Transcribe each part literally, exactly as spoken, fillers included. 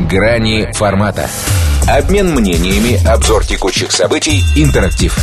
Грани формата. Обмен мнениями, обзор текущих событий, интерактив.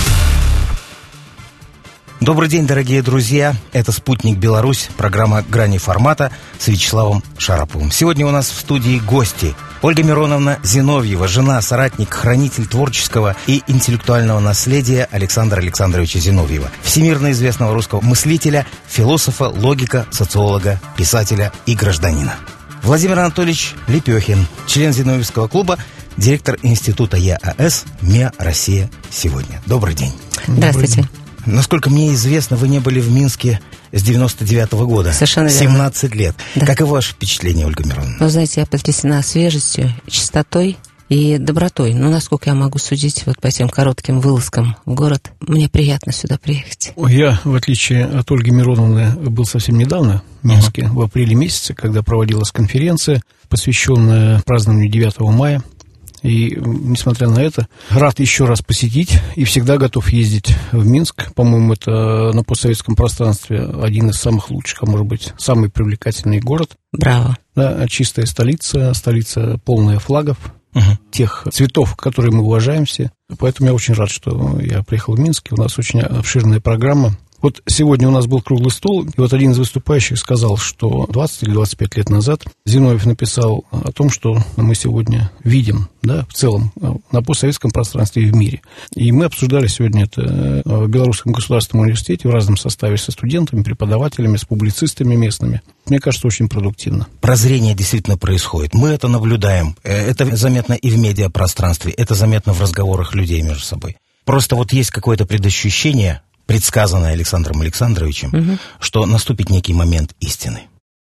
Добрый день, дорогие друзья. Это «Спутник Беларусь», программа «Грани формата» с Вячеславом Шараповым. Сегодня у нас в студии гости. Ольга Мироновна Зиновьева, жена, соратник, хранитель творческого и интеллектуального наследия Александра Александровича Зиновьева, всемирно известного русского мыслителя, философа, логика, социолога, писателя и гражданина. Владимир Анатольевич Лепехин, член Зиновьевского клуба, директор института ЕАЭС «МИА Россия сегодня». Добрый день. Здравствуйте. Насколько мне известно, вы не были в Минске с девяносто девятого года. Совершенно верно. семнадцать лет. Да. Каково ваше впечатление, Ольга Мироновна? Вы знаете, я потрясена свежестью, чистотой и добротой. Ну, насколько я могу судить вот по этим коротким вылазкам в город, мне приятно сюда приехать. Я, в отличие от Ольги Мироновны, был совсем недавно в Минске, uh-huh. в апреле месяце, когда проводилась конференция, посвященная празднованию девятого мая. И, несмотря на это, рад еще раз посетить и всегда готов ездить в Минск. По-моему, это на постсоветском пространстве один из самых лучших, а может быть, самый привлекательный город. Браво. Да, чистая столица, столица полная флагов, угу. тех цветов, которые мы уважаем все. Поэтому я очень рад, что я приехал в Минск. У нас очень обширная программа. Вот сегодня у нас был круглый стол, и вот один из выступающих сказал, что двадцать или двадцать пять лет назад Зиновьев написал о том, что мы сегодня видим, да, в целом на постсоветском пространстве и в мире. И мы обсуждали сегодня это в Белорусском государственном университете в разном составе со студентами, преподавателями, с публицистами местными. Мне кажется, очень продуктивно. Прозрение действительно происходит. Мы это наблюдаем. Это заметно и в медиапространстве, это заметно в разговорах людей между собой. Просто вот есть какое-то предощущение, предсказанное Александром Александровичем, угу. что наступит некий момент истины.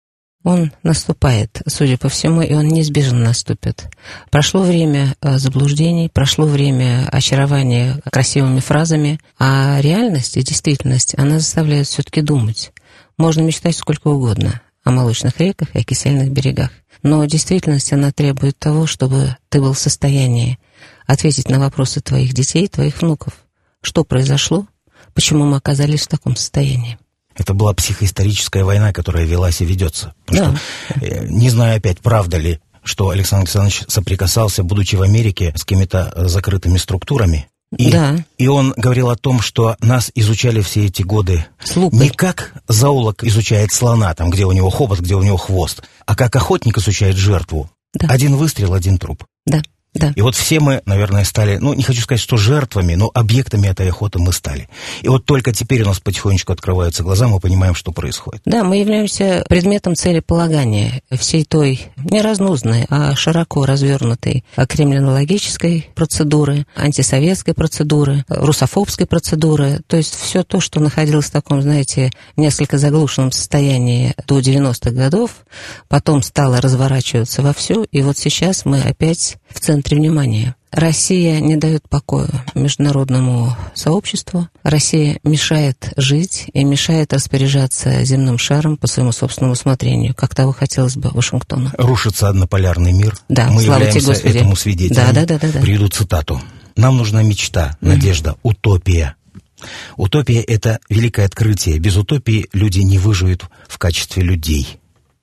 Он наступает, судя по всему, и он неизбежно наступит. Прошло время заблуждений, прошло время очарования красивыми фразами, а реальность и действительность, она заставляет все-таки думать. Можно мечтать сколько угодно о молочных реках и о кисельных берегах, но действительность, она требует того, чтобы ты был в состоянии ответить на вопросы твоих детей, твоих внуков. Что произошло? Почему мы оказались в таком состоянии? Это была психоисторическая война, которая велась и ведется. Да. Что, не знаю опять, правда ли, что Александр Александрович соприкасался, будучи в Америке, с какими-то закрытыми структурами. И, да. и он говорил о том, что нас изучали все эти годы не как зоолог изучает слона, там, где у него хобот, где у него хвост, а как охотник изучает жертву. Да. Один выстрел, один труп. Да. Да. И вот все мы, наверное, стали, ну, не хочу сказать, что жертвами, но объектами этой охоты мы стали. И вот только теперь у нас потихонечку открываются глаза, мы понимаем, что происходит. Да, мы являемся предметом целеполагания всей той, не разнузной, а широко развернутой криминологической процедуры, антисоветской процедуры, русофобской процедуры. То есть все то, что находилось в таком, знаете, несколько заглушенном состоянии до девяностых годов, потом стало разворачиваться вовсю, и вот сейчас мы опять в центре внимания. Россия не дает покоя международному сообществу. Россия мешает жить и мешает распоряжаться земным шаром по своему собственному усмотрению, как того хотелось бы Вашингтону. Рушится однополярный мир. Да, мы слава являемся тебе, Господи. Этому свидетелем. Да, да, да, да, да. Приведу цитату. «Нам нужна мечта, надежда, mm-hmm. утопия. Утопия — это великое открытие. Без утопии люди не выживут в качестве людей».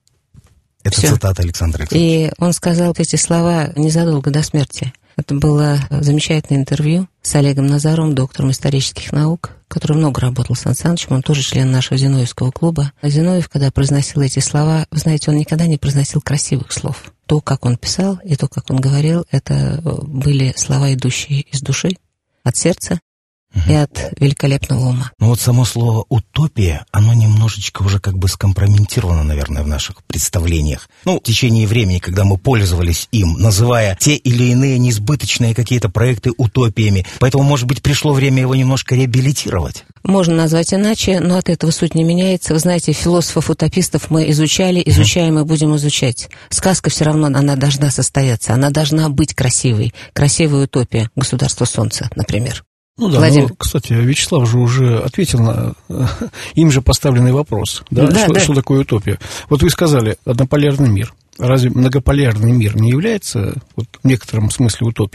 Это Всё. Цитата Александра Александровича. И он сказал эти слова незадолго до смерти. Это было замечательное интервью с Олегом Назаровым, доктором исторических наук, который много работал с Сан Санычем, он тоже член нашего Зиновьевского клуба. Зиновьев, когда произносил эти слова, вы знаете, он никогда не произносил красивых слов. То, как он писал, и то, как он говорил, это были слова, идущие из души, от сердца и от великолепного ума. Ну вот само слово «утопия», оно немножечко уже как бы скомпрометировано, наверное, в наших представлениях. Ну, в течение времени, когда мы пользовались им, называя те или иные несбыточные какие-то проекты утопиями. Поэтому, может быть, пришло время его немножко реабилитировать. Можно назвать иначе, но от этого суть не меняется. Вы знаете, философов-утопистов мы изучали, изучаем и будем изучать. Сказка все равно, она должна состояться, она должна быть красивой. Красивая утопия. Государство Солнца, например. Ну да, ну, кстати, Вячеслав же уже ответил на им же поставленный вопрос. Да? Да, что, да. что такое утопия? Вот вы сказали, однополярный мир. Разве многополярный мир не является вот, в некотором смысле утопией?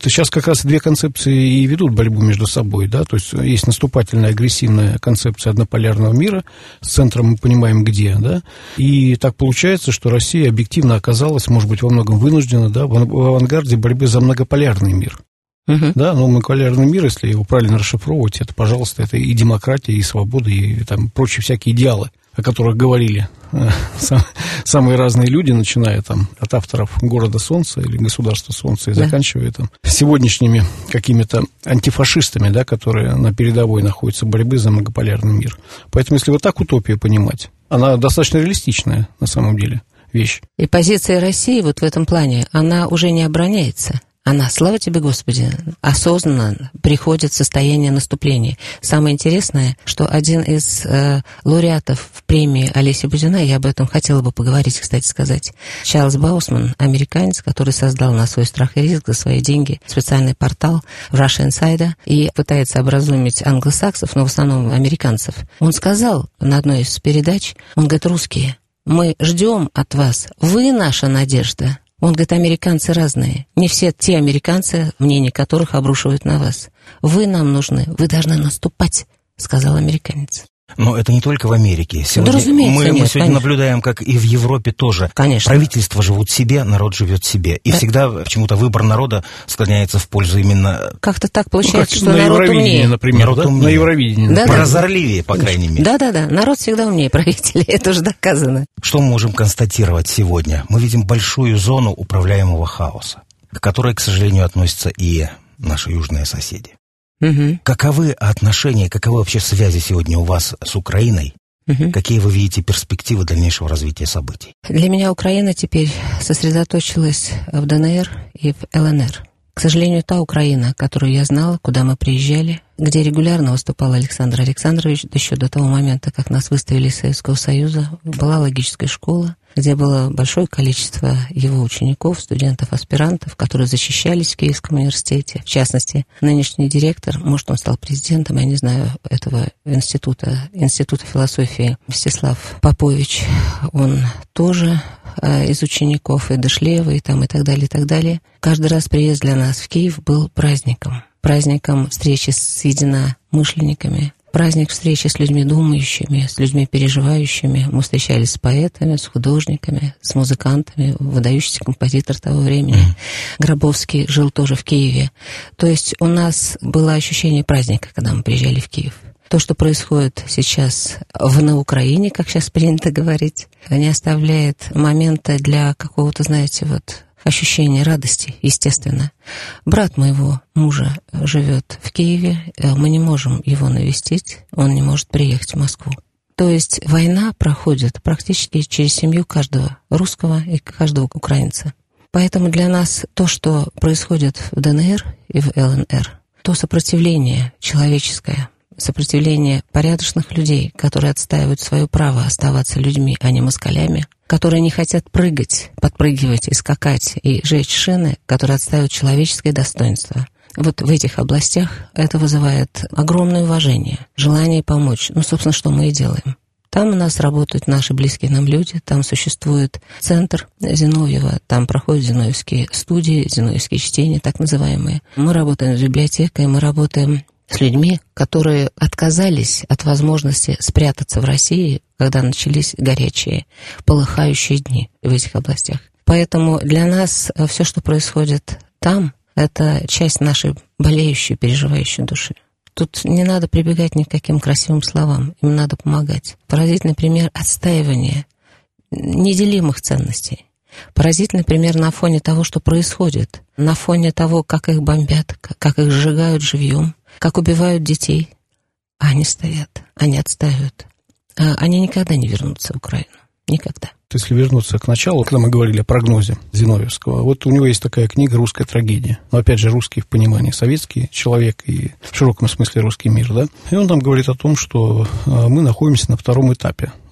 сейчас как раз две концепции и ведут борьбу между собой, да, то есть есть наступательная, агрессивная концепция однополярного мира, с центром мы понимаем где, да, и так получается, что Россия объективно оказалась, может быть, во многом вынуждена, да, в авангарде борьбы за многополярный мир. Uh-huh. Да, но многополярный мир, если его правильно расшифровывать, это, пожалуйста, это и демократия, и свобода, и там прочие всякие идеалы, о которых говорили сам, самые разные люди, начиная там от авторов «Города Солнца» или «Государства Солнца» и да. заканчивая там сегодняшними какими-то антифашистами, да, которые на передовой находятся борьбы за многополярный мир. Поэтому, если вот так утопию понимать, она достаточно реалистичная на самом деле вещь. И позиция России вот в этом плане, она уже не обороняется. Она, слава тебе, Господи, осознанно приходит в состояние наступления. Самое интересное, что один из э, лауреатов в премии Олеся Бузина, я об этом хотела бы поговорить, кстати сказать, Чарльз Баусман, американец, который создал на свой страх и риск за свои деньги специальный портал Russia Insider и пытается образумить англосаксов, но в основном американцев. Он сказал на одной из передач, он говорит, русские, мы ждем от вас, вы наша надежда. Он говорит, американцы разные. Не все те американцы, мнение которых обрушивают на вас. Вы нам нужны, вы должны наступать, сказал американец. Но это не только в Америке. Сегодня да, разумеется, мы, нет, мы сегодня конечно. наблюдаем, как и в Европе тоже. Конечно. Правительства живут себе, народ живет себе. И да. всегда почему-то выбор народа склоняется в пользу именно... Как-то так получается, ну, как что на народ умнее. Например, народ да? умнее. На Евровидении. Да, прозорливее, да. по крайней мере. Да-да-да, народ всегда умнее правителей, это уже доказано. Что мы можем констатировать сегодня? Мы видим большую зону управляемого хаоса, к которой, к сожалению, относятся и наши южные соседи. Угу. Каковы отношения, каковы вообще связи сегодня у вас с Украиной? Угу. Какие вы видите перспективы дальнейшего развития событий? Для меня Украина теперь сосредоточилась в ДНР и в ЛНР. К сожалению, та Украина, которую я знала, куда мы приезжали, где регулярно выступал Александр Александрович, еще до того момента, как нас выставили из Советского Союза, была логическая школа, где было большое количество его учеников, студентов-аспирантов, которые защищались в Киевском университете. В частности, нынешний директор, может, он стал президентом, я не знаю, этого института, Института философии, Мстислав Попович, он тоже из учеников и Дышлеева, и там, и так далее, и так далее. Каждый раз приезд для нас в Киев был праздником. Праздником встречи с единомышленниками, праздник встречи с людьми думающими, с людьми переживающими. Мы встречались с поэтами, с художниками, с музыкантами, выдающийся композитор того времени. Mm. Гробовский жил тоже в Киеве. То есть у нас было ощущение праздника, когда мы приезжали в Киев. То, что происходит сейчас в, на Украине, как сейчас принято говорить, не оставляет момента для какого-то, знаете, вот ощущения радости, естественно. Брат моего мужа живет в Киеве, мы не можем его навестить, он не может приехать в Москву. То есть война проходит практически через семью каждого русского и каждого украинца. Поэтому для нас то, что происходит в ДНР и в ЛНР, то сопротивление человеческое, сопротивление порядочных людей, которые отстаивают свое право оставаться людьми, а не москалями, которые не хотят прыгать, подпрыгивать и скакать, и жечь шины, которые отстаивают человеческое достоинство. Вот в этих областях это вызывает огромное уважение, желание помочь. Ну, собственно, что мы и делаем. Там у нас работают наши близкие нам люди, там существует центр Зиновьева, там проходят зиновьевские студии, зиновьевские чтения, так называемые. Мы работаем с библиотекой, мы работаем с людьми, которые отказались от возможности спрятаться в России, когда начались горячие, полыхающие дни в этих областях. Поэтому для нас все, что происходит там, это часть нашей болеющей, переживающей души. Тут не надо прибегать ни к каким красивым словам, им надо помогать. Поразительный пример отстаивания неделимых ценностей. Поразительный пример на фоне того, что происходит, на фоне того, как их бомбят, как их сжигают живьем, как убивают детей. А они стоят, они отстаивают. А они никогда не вернутся в Украину. Никогда. Если вернуться к началу, когда мы говорили о прогнозе Зиновьевского, вот у него есть такая книга «Русская трагедия». Но, опять же, русский в понимании советский человек и в широком смысле русский мир, да? И он там говорит о том, что мы находимся на втором этапе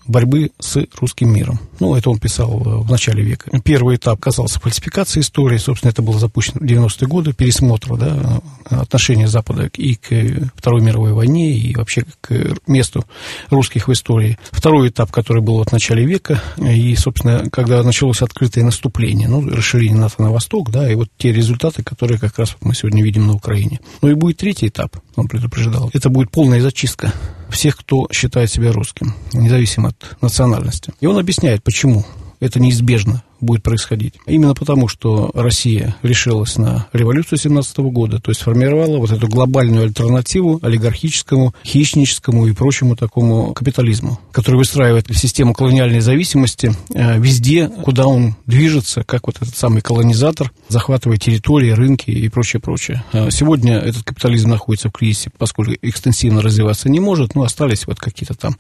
борьбы с русским миром. Ну, это он писал в начале века. Первый этап касался фальсификации истории. Собственно, это было запущено в девяностые годы, пересмотра, да, отношения Запада и к Второй мировой войне, и вообще к месту русских в истории. Второй этап, который был вот в начале века, и, собственно, когда началось открытое наступление, ну, расширение НАТО на восток, да, и вот те результаты, которые как раз мы сегодня видим на Украине. Ну, и будет третий этап, он предупреждал. Это будет полная зачистка всех, кто считает себя русским, независимо от национальности. И он объясняет, почему это неизбежно будет происходить. Именно потому, что Россия решилась на революцию семнадцатого года, то есть сформировала вот эту глобальную альтернативу олигархическому, хищническому и прочему такому капитализму, который выстраивает систему колониальной зависимости э, везде, куда он движется, как вот этот самый колонизатор, захватывая территории, рынки и прочее, прочее. Э, сегодня этот капитализм находится в кризисе, поскольку экстенсивно развиваться не может, но остались вот какие-то там,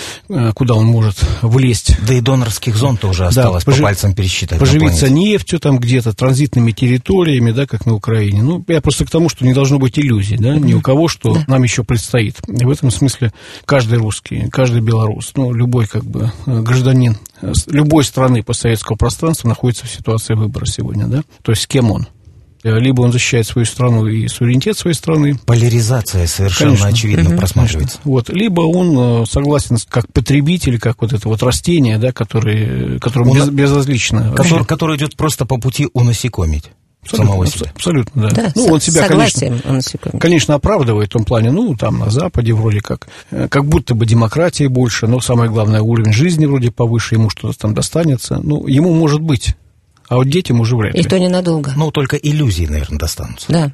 э, куда он может влезть. Да и донорских зон тоже осталось, да, по пальцам пересчитать. Поживиться нефтью там где-то, транзитными территориями, да, как на Украине. Ну, я просто к тому, что не должно быть иллюзий, да, ни у кого, что да. нам еще предстоит. И в этом смысле каждый русский, каждый белорус, ну, любой как бы гражданин любой страны постсоветского пространства находится в ситуации выбора сегодня, да, то есть с кем он. Либо он защищает свою страну и суверенитет своей страны. Поляризация совершенно Конечно. очевидно mm-hmm. просматривается. Вот. Либо он согласен как потребитель, как вот это вот растение, да, который, которому без, безразлично. Который, который идет просто по пути унасекомить. Абсолютно, самого себя. Абсолютно, да. да ну, он себя, конечно, он конечно, оправдывает в том плане, ну, там, на Западе вроде как, как будто бы демократии больше, но самое главное, уровень жизни вроде повыше, ему что-то там достанется. Ну, ему может быть. А вот детям уже вряд ли. И то ненадолго. Ну, только иллюзии, наверное, достанутся. Да.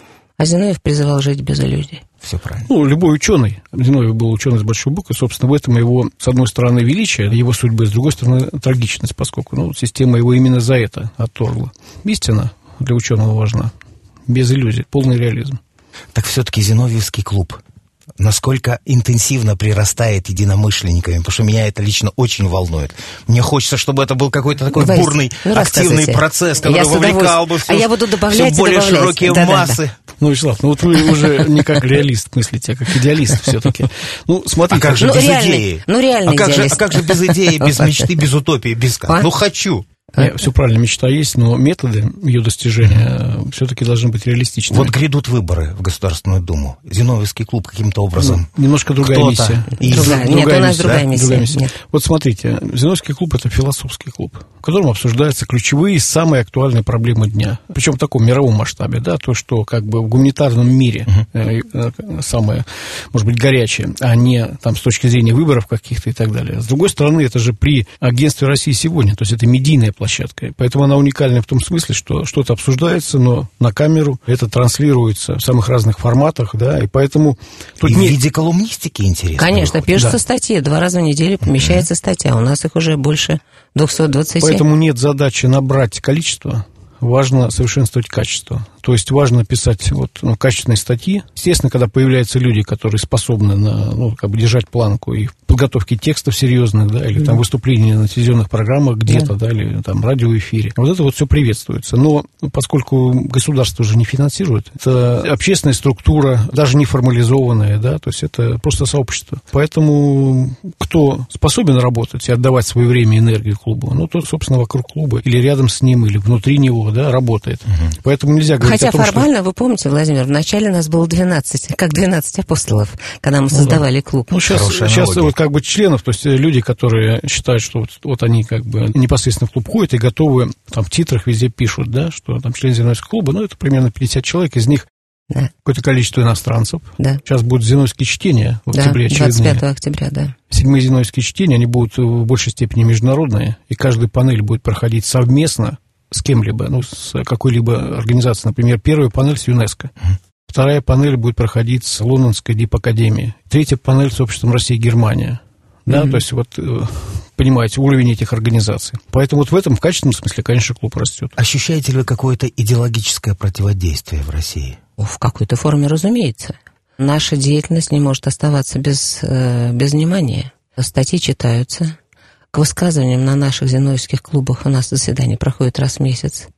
А Зиновьев призывал жить без иллюзий. Все правильно. Ну, любой ученый. Зиновьев был ученый с большой буквы. Собственно, в этом его, с одной стороны, величие, его судьбы, с другой стороны, трагичность, поскольку ну, система его именно за это отторгла. Истина для ученого важна. Без иллюзий. Полный реализм. Так все-таки Зиновьевский клуб насколько интенсивно прирастает единомышленниками, потому что меня это лично очень волнует. Мне хочется, чтобы это был какой-то такой Давайте, бурный, ну, активный процесс, который вовлекал бы все, а я буду добавлять все более добавлять. широкие да, массы. Да, да. Ну, Вячеслав, ну вот вы уже не как реалист мыслите, а как идеалист все-таки. Ну, смотрите. А как же ну, без реальный, идеи? Ну, реальный а как, же, идеалист. а как же без идеи, без мечты, без утопии, без... А? Ну, хочу. Нет, все правильно, мечта есть, но методы ее достижения все-таки должны быть реалистичными. Вот грядут выборы в Государственную Думу. Зиновьевский клуб каким-то образом... Ну, немножко другая миссия. Из... Другая. Нет, другая у нас миссия, другая миссия. Другая миссия. Нет. Вот смотрите, Зиновьевский клуб – это философский клуб, в котором обсуждаются ключевые, самые актуальные проблемы дня. Причем в таком мировом масштабе, да, то, что как бы в гуманитарном мире uh-huh. самое, может быть, горячее, а не там с точки зрения выборов каких-то и так далее. С другой стороны, это же при агентстве России сегодня, то есть это медийная площадка, поэтому она уникальна в том смысле, что что-то обсуждается, но на камеру это транслируется в самых разных форматах, да, и поэтому... Тут и не... в виде колумнистики интересно. Конечно, выходит. пишутся да. статьи, два раза в неделю помещается mm-hmm. статья, у нас их уже больше двести двадцать семь. Поэтому нет задачи набрать количество, важно совершенствовать качество. То есть важно писать вот, ну, качественные статьи. Естественно, когда появляются люди, которые способны на, ну, как бы держать планку и в подготовке текстов серьезных, да, или mm. там выступления на телевизионных программах где-то, yeah. да, или там радиоэфире. Вот это вот все приветствуется. Но поскольку государство уже не финансирует, это общественная структура, даже не формализованная, да, то есть это просто сообщество. Поэтому кто способен работать и отдавать свое время и энергию клубу, ну, тот, собственно, вокруг клуба или рядом с ним, или внутри него, да, работает. Mm-hmm. Поэтому нельзя говорить Хотя о том, формально, что... вы помните, Владимир, вначале нас было двенадцать, как двенадцать апостолов, когда мы создавали ну, да. клуб. Ну, сейчас, сейчас вот как бы членов, то есть люди, которые считают, что вот, вот они как бы непосредственно в клуб ходят и готовы, там в титрах везде пишут, да, что там член Зиновьевского клуба, ну, это примерно пятьдесят человек, из них да. какое-то количество иностранцев. Да. Сейчас будут зиновьевские чтения в да, октябре очередные. двадцать пятого октября, да. Седьмые зиновьевские чтения, они будут в большей степени международные, и каждая панель будет проходить совместно с кем-либо, ну, с какой-либо организацией. Например, первая панель с ЮНЕСКО. Вторая панель будет проходить с Лондонской дипакадемией. Третья панель с обществом Россия и Германия. Да, mm-hmm. то есть, вот, понимаете, уровень этих организаций. Поэтому вот в этом, в качественном смысле, конечно, клуб растет. Ощущаете ли вы какое-то идеологическое противодействие в России? В какой-то форме, разумеется. Наша деятельность не может оставаться без, без внимания. Статьи читаются. К высказываниям на наших зиновьевских клубах у нас заседание проходит раз в месяц.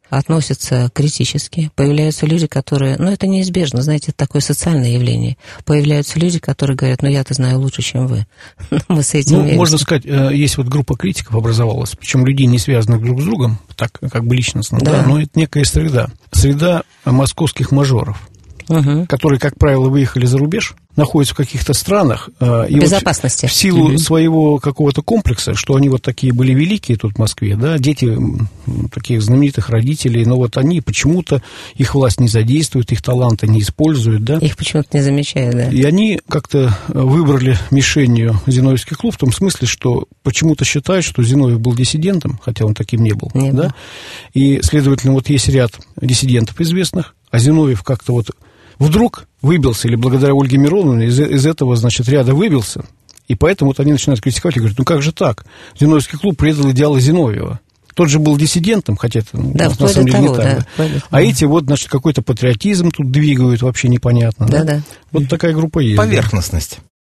относятся критически. Появляются люди, которые... Ну, это неизбежно, знаете, это такое социальное явление. Появляются люди, которые говорят, ну, я-то знаю лучше, чем вы. Мы с этим... Ну, можно сказать, есть вот группа критиков образовалась, причем людей, не связанных друг с другом, так как бы личностно, да, да, но это некая среда. Среда московских мажоров, угу. которые, как правило, выехали за рубеж, находятся в каких-то странах. И безопасности. Вот в силу угу. своего какого-то комплекса, что они вот такие были великие тут в Москве, да, дети таких знаменитых родителей, но вот они почему-то, их власть не задействует, их таланты не используют, да. Их почему-то не замечают, да. И они как-то выбрали мишенью Зиновьевский клуб в том смысле, что почему-то считают, что Зиновьев был диссидентом, хотя он таким не был, не да. был. И, следовательно, вот есть ряд диссидентов известных, а Зиновьев как-то вот вдруг выбился, или благодаря Ольге Мироновне из, из этого, значит, ряда выбился, и поэтому вот они начинают критиковать и говорят, ну как же так? Зиновьевский клуб предал идеалы Зиновьева. Тот же был диссидентом, хотя это, ну, да, на самом деле того, не так. Да, да. А эти вот, значит, какой-то патриотизм тут двигают, вообще непонятно. Да, да. да. Вот такая группа есть. Поверхностность.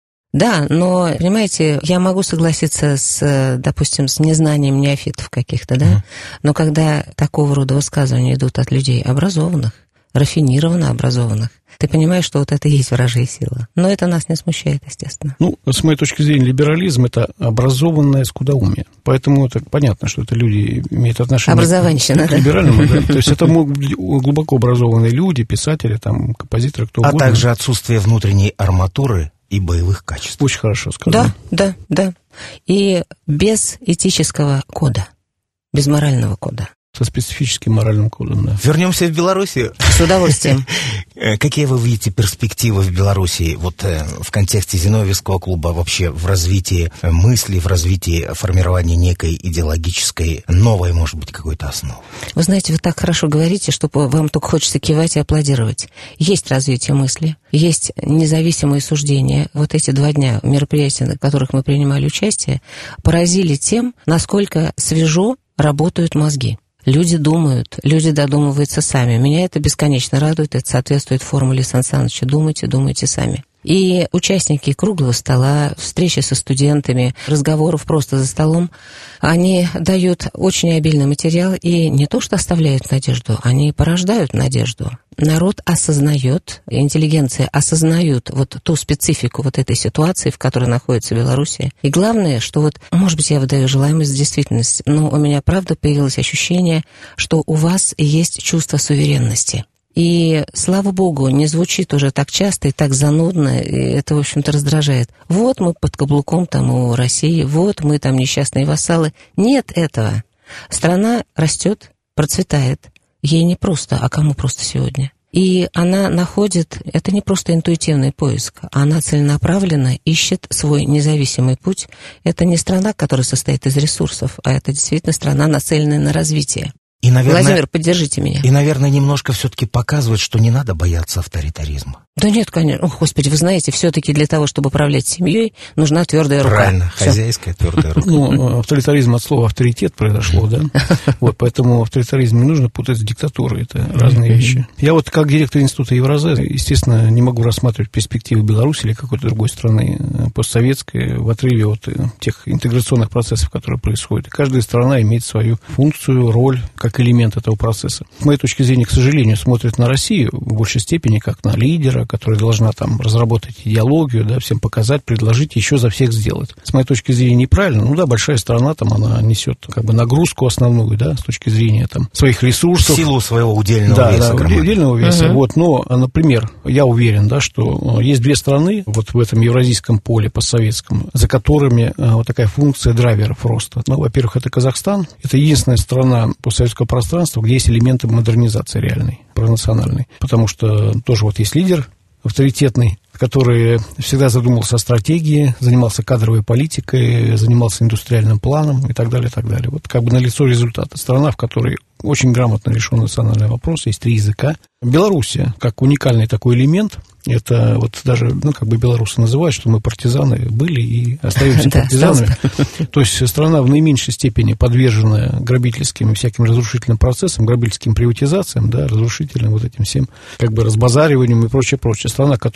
Да, но, понимаете, я могу согласиться с, допустим, с незнанием неофитов каких-то, да, mm. но когда такого рода высказывания идут от людей образованных, рафинированно образованных, ты понимаешь, что вот это и есть вражья сила. Но это нас не смущает, естественно. Ну, с моей точки зрения, либерализм – это образованное скудоумие. Поэтому это понятно, что это люди имеют отношение Образованщина, к, к либеральному. Да. То есть это могут быть глубоко образованные люди, писатели, там, композиторы, кто угодно. А также отсутствие внутренней арматуры и боевых качеств. Очень хорошо сказано. Да, да, да. И без этического кода, без морального кода. Со специфическим моральным кодом, да. Вернемся в Белоруссию. С удовольствием. Какие вы видите перспективы в Белоруссии вот в контексте Зиновьевского клуба, вообще в развитии мысли, в развитии формирования некой идеологической, новой, может быть, какой-то основы? Вы знаете, вы так хорошо говорите, что вам только хочется кивать и аплодировать. Есть развитие мысли, есть независимые суждения. Вот эти два дня мероприятий, на которых мы принимали участие, поразили тем, насколько свежо работают мозги. Люди думают, люди додумываются сами. Меня это бесконечно радует, это соответствует формуле Сан Саныча «думайте, думайте сами». И участники круглого стола, встречи со студентами, разговоров просто за столом, они дают очень обильный материал и не то что оставляют надежду, они порождают надежду. Народ осознает, интеллигенция осознает вот ту специфику вот этой ситуации, в которой находится Белоруссия. И главное, что вот, может быть, я выдаю желаемость в действительность, но у меня правда появилось ощущение, что у вас есть чувство суверенности. И, слава богу, не звучит уже так часто и так занудно, и это, в общем-то, раздражает. Вот мы под каблуком там у России, вот мы там несчастные вассалы. Нет этого. Страна растет, процветает. Ей не просто, а кому просто сегодня. И она находит, это не просто интуитивный поиск, она целенаправленно ищет свой независимый путь. Это не страна, которая состоит из ресурсов, а это действительно страна, нацеленная на развитие. И, наверное, Владимир, поддержите меня. И, наверное, немножко все-таки показывает, что не надо бояться авторитаризма. Да нет, конечно. О, Господи, вы знаете, все-таки для того, чтобы управлять семьей, нужна твердая рука. Правильно, Все. Хозяйская твердая рука. Ну, авторитаризм от слова авторитет произошло, да? Вот, поэтому авторитаризм не нужно путать с диктатурой, это разные вещи. Я вот как директор Института Евразес, естественно, не могу рассматривать перспективы Беларуси или какой-то другой страны постсоветской в отрыве от тех интеграционных процессов, которые происходят. И каждая страна имеет свою функцию, роль, как элемент этого процесса. С моей точки зрения, к сожалению, смотрят на Россию в большей степени как на лидера, которая должна там разработать идеологию, да, всем показать, предложить, еще за всех сделать. С моей точки зрения, неправильно. Ну да, большая страна, там, она несет как бы нагрузку основную, да, с точки зрения там своих ресурсов. В силу своего удельного да, веса. Да, удельного веса. Угу. Вот, но, например, я уверен, да, что есть две страны вот в этом евразийском поле постсоветском, за которыми вот такая функция драйверов роста. Ну, во-первых, это Казахстан. Это единственная страна постсоветского пространства, где есть элементы модернизации реальной, пронациональной. Потому что тоже вот есть лидер авторитетный, который всегда задумывался о стратегии, занимался кадровой политикой, занимался индустриальным планом и так далее, и так далее. Вот как бы налицо результаты. Страна, в которой очень грамотно решен национальный вопрос, есть три языка. Белоруссия, как уникальный такой элемент, это вот даже, ну, как бы белорусы называют, что мы партизаны были и остаемся партизанами. То есть страна в наименьшей степени подвержена грабительским и всяким разрушительным процессам, грабительским приватизациям, да, разрушительным вот этим всем, как бы разбазариванием и прочее, прочее. Страна, которая сохраняет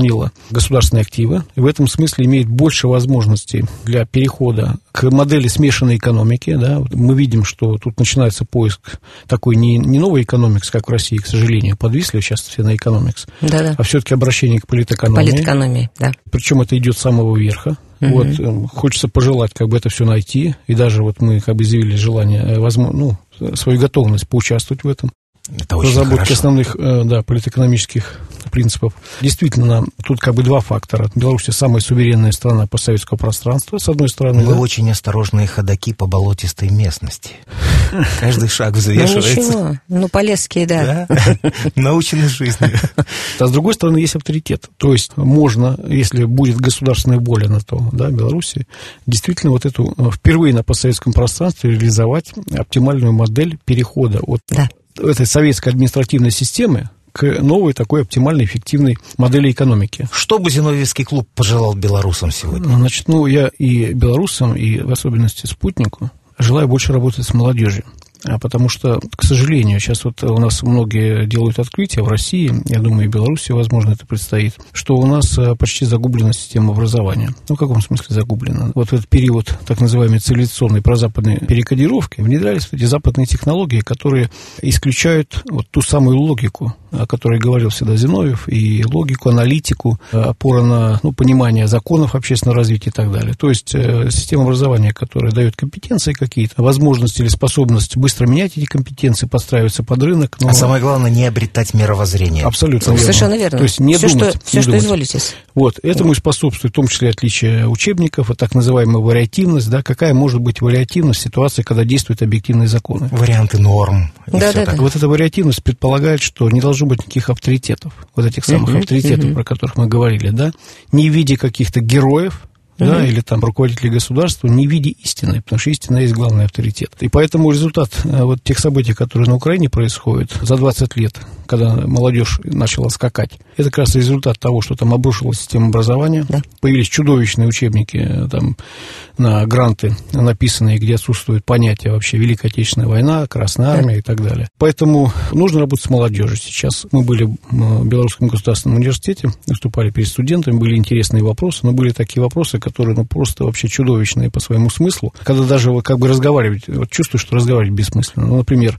сохранила государственные активы, и в этом смысле имеет больше возможностей для перехода к модели смешанной экономики. Да. Мы видим, что тут начинается поиск такой не, не новой экономики, как в России, к сожалению, подвисли сейчас все на экономикс, Да-да. а все-таки обращение к политэкономии. Политэкономии, да. Причем это идет с самого верха. Вот, хочется пожелать, как бы, это все найти, и даже вот мы, как бы, изъявили желание, возможно, ну, свою готовность поучаствовать в этом. Это очень разработке хорошо. Основных, да, политэкономических принципов. Действительно, тут как бы два фактора. Беларусь самая суверенная страна постсоветского пространства, с одной стороны. Вы да. очень осторожные ходаки по болотистой местности. Каждый шаг взвешивается. Ну ничего, ну полезские, да. Научены жизнью. А с другой стороны, есть авторитет. То есть можно, если будет государственная воля на то, да, Беларуси, действительно вот эту впервые на постсоветском пространстве реализовать оптимальную модель перехода от Да. этой советской административной системы к новой такой оптимальной, эффективной модели экономики. Что бы Зиновьевский клуб пожелал белорусам сегодня? Значит, ну, я и белорусам, и в особенности спутнику желаю больше работать с молодежью. Потому что, к сожалению, сейчас вот у нас многие делают открытия в России, я думаю, и в Беларуси, возможно, это предстоит, что у нас почти загублена система образования. Ну, в каком смысле загублена? Вот в этот период так называемой цивилизационной прозападной перекодировки внедрялись эти западные технологии, которые исключают вот ту самую логику, о которой говорил всегда Зиновьев, и логику, аналитику, опора на, ну, понимание законов общественного развития и так далее. То есть система образования, которая дает компетенции какие-то, возможности или способность быстро быстро менять эти компетенции, подстраиваться под рынок. Но... А самое главное, не обретать мировоззрение. Абсолютно верно. Совершенно верно. То есть не все, думать. Что, все, не что думать. изволитесь. Вот. Этому и способствует в том числе отличие учебников, и так называемая вариативность. Да? Какая может быть вариативность в ситуации, когда действуют объективные законы? Варианты норм. Да, да, да. Вот эта вариативность предполагает, что не должно быть никаких авторитетов. Вот этих самых uh-huh, авторитетов, uh-huh. про которых мы говорили. Да? Не в виде каких-то героев, да, uh-huh. или там руководителей государства, не в виде истины, потому что истина есть главный авторитет. И поэтому результат вот тех событий, которые на Украине происходят за двадцать лет, когда молодежь начала скакать, это как раз результат того, что там обрушилась система образования, да. появились чудовищные учебники там, на гранты, написанные, где отсутствует понятие вообще Великая Отечественная война, Красная Армия да. и так далее. Поэтому нужно работать с молодежью сейчас. Мы были в Белорусском государственном университете, выступали перед студентами, были интересные вопросы, но были такие вопросы, которые ну, просто вообще чудовищные по своему смыслу. Когда даже вот, как бы разговаривать, вот чувствую, что разговаривать бессмысленно. Ну, например,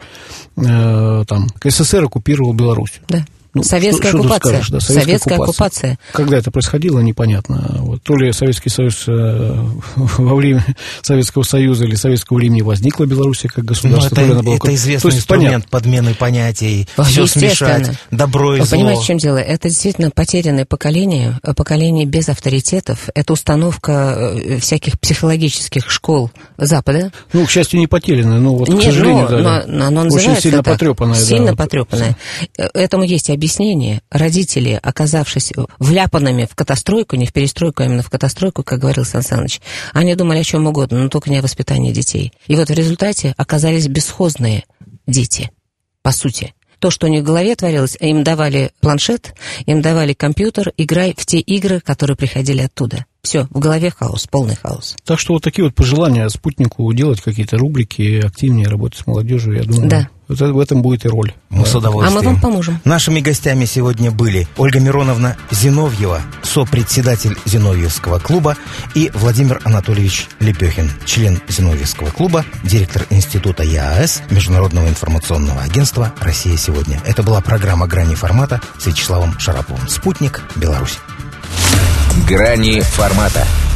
э, там, СССР оккупировал Беларусь. Да. Ну, Советская что, оккупация. Что да, Советская, Советская оккупация. оккупация. Когда это происходило, непонятно. Вот, то ли Советский Союз э, во время Советского Союза или советского времени возникла Белоруссия как государство. Ну, это, была... это известный есть, инструмент понятно. подмены понятий, все смешать, добро и Вы зло. понимаете, в чем дело? Это действительно потерянное поколение, поколение без авторитетов. Это установка всяких психологических школ Запада. Ну, к счастью, не потерянное, но вот, Нет, к сожалению, но, да, но, но оно очень сильно так, потрепанное. Сильно да, потрепанное. Вот. Этому есть объяснение. Родители, оказавшись вляпанными в катастройку, не в перестройку, а именно в катастройку, как говорил Сан Саныч, они думали о чем угодно, но только не о воспитании детей. И вот в результате оказались бесхозные дети, по сути. То, что у них в голове творилось, им давали планшет, им давали компьютер, играй в те игры, которые приходили оттуда. Все, в голове хаос, полный хаос. Так что вот такие вот пожелания спутнику делать какие-то рубрики, активнее работать с молодежью, я думаю, да. вот в этом будет и роль. Мы да. с удовольствием. А мы вам поможем. Нашими гостями сегодня были Ольга Мироновна Зиновьева, сопредседатель Зиновьевского клуба, и Владимир Анатольевич Лепехин, член Зиновьевского клуба, директор Института ЕАЭС, Международного информационного агентства «Россия сегодня». Это была программа «Грани формата» с Вячеславом Шараповым. «Спутник. Беларусь». «Грани формата».